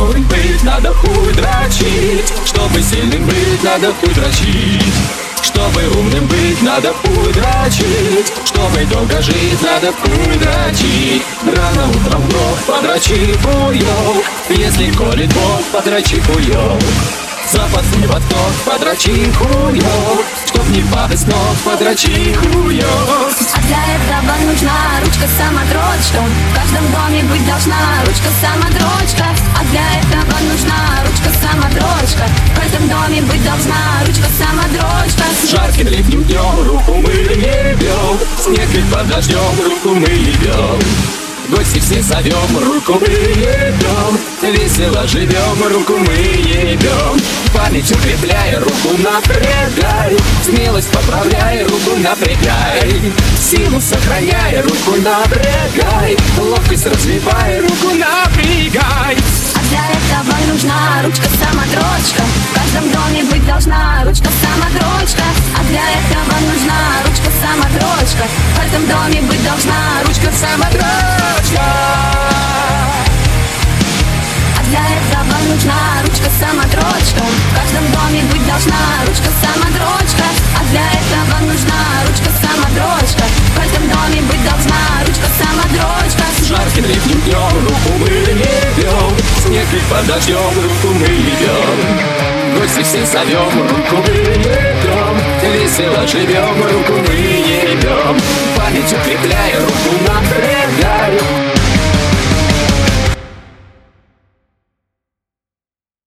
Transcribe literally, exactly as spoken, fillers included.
здоровым быть, надо хуй дрочить. Чтобы сильным быть, надо хуй дрочить. Чтобы умным быть, надо хуй дрочить. Чтобы долго жить, надо хуй дрочить. Рано утром вновь подрочи хуёв. Если колет Бог, подрочи хуёв. Запасный водок, подрочи хуёв. Чтоб не падать с ног, подрочи хуёв. А для этого нужна ручка-самодрочка. В каждом доме быть должна ручка-самодрочка. А для этого нужна ручка-самодрочка. В каждом доме быть должна ручка-самодрочка. Жарким летним днем руку мы ебем. Снег ведь под дождем, руку мы ебем. Гости все зовем, руку мы ебем. Весело живем, руку мы ебем. Память укрепляй, руку напрягай. Смелость поправляй, руку напрягай. Силу сохраняй, руку напрягай. Ловкость развивай, руку напрягай. А для этого нужна ручка-самодрочка. В каждом доме быть должна ручка-самодрочка. А для этого нужна ручка-самодрочка. В каждом доме быть должна ручка-самодрочка. А для этого нужна ручка-самодрочка. В каждом доме быть должна ручка-самодрочка. А для этого нужна ручка-самодрочка. В каждом доме быть должна ручка-самодрочка. Жарким летним днем руку мы ебем. Снег ведь под дождем, руку мы ебем. Гости все зовем, руку мы ебем. Весело живем, руку мы ебем. Память укрепляя, руку напрягай.